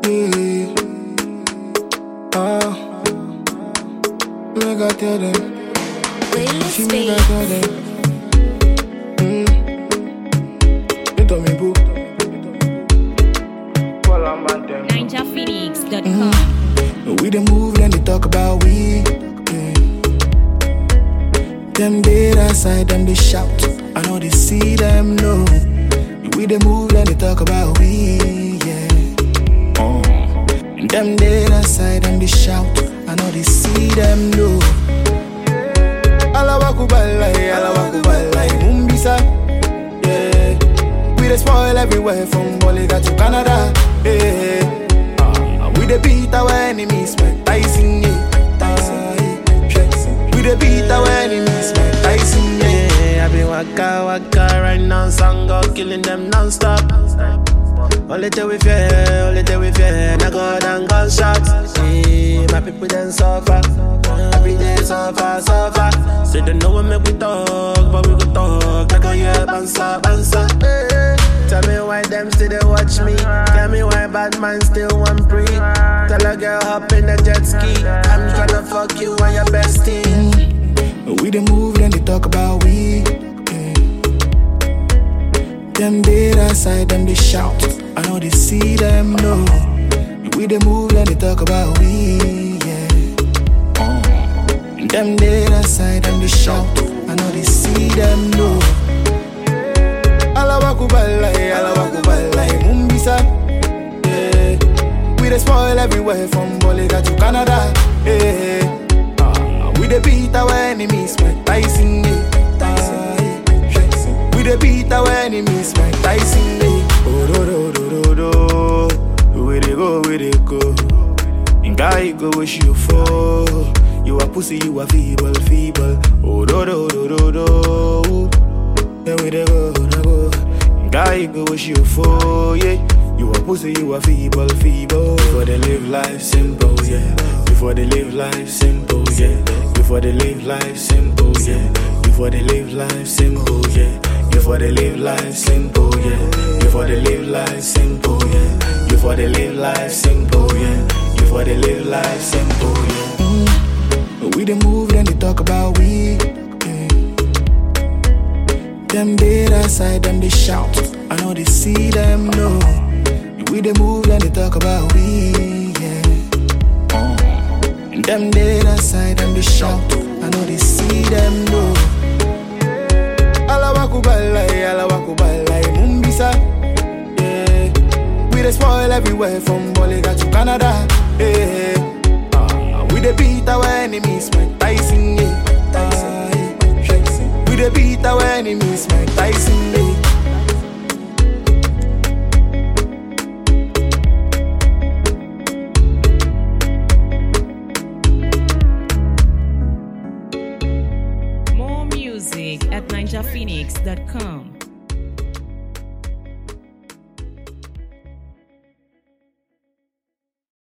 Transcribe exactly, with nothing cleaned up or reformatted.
Yeah. Ah, make I tell them. She make I tell them. Mm. You told me boo. ninja phoenix dot com. Mm. We the move, then they talk about we. Yeah. Them dead outside, them they shout. I know they see them, no. We the move, then they talk about we. Yeah. Oh. And them dead outside, them they shout. I know they see them, no. Alawakubalai, alawakubalai, mumbisa. Yeah. We the spoil everywhere from Boliga to Canada. Yeah. Uh, we the beat our enemies, Mike Tyson. Yeah. We the beat our enemies, Mike Tyson. Yeah. I been waka waka right now, song go killing them non-stop. Only till we fear, only till we fear. Now go down gunshots. Yeah, my people then suffer. Every day suffer, suffer. Say they know what make we talk, but we go talk like a yeah, bansa, bansa. Hey, tell me why them still they watch me. Tell me why bad man still want pre. Tell a girl hop in a jet ski. I'm tryna fuck you and your bestie. Mm. We the move, then they talk about we. Yeah. Them dead outside, them they shout. I know they see them, no. We the move, then they talk about we. Yeah. Them dead outside, them they shout. I know they see them, no. Alawakubalai, alawakubalai, mumbisa. Yeah. We the spoil everywhere from Boliga to Canada. Yeah. Uh, we the beat our enemies, Mike Tyson. Yeah. We the beat our enemies, Mike Tyson. Yeah. Oh, do, do, do, do, do. Where they go, where they go. In guy go wish you for. You a pussy, you a feeble, feeble. Oh, do, do, do, do, do. Yeah, where they go, they go. Guy go wish you for, yeah. You a pussy, you a feeble, feeble. Before they live life simple, yeah. Before they live life simple, yeah. Before they live life simple, yeah. Before they live life simple, yeah. Before they live life simple, yeah. Before they live life simple, yeah. Before they live life simple, yeah. Before they live life simple, yeah. Mm. We the move, then they talk about we. Yeah. Them dead outside, them they shout. I know they see them, no. We the move, then they talk about we. Yeah. Oh. And them dead outside, them they shout. I know they see them, no. Alawakubalai, alawakubalai, mumbisa. Yeah. We the spoil everywhere from Boliga to Canada. Yeah. Uh, we the beat our enemies, Mike Tyson. Yeah. Uh, we the beat our enemies, Mike Tyson. Yeah. More music at ninja phoenix dot com.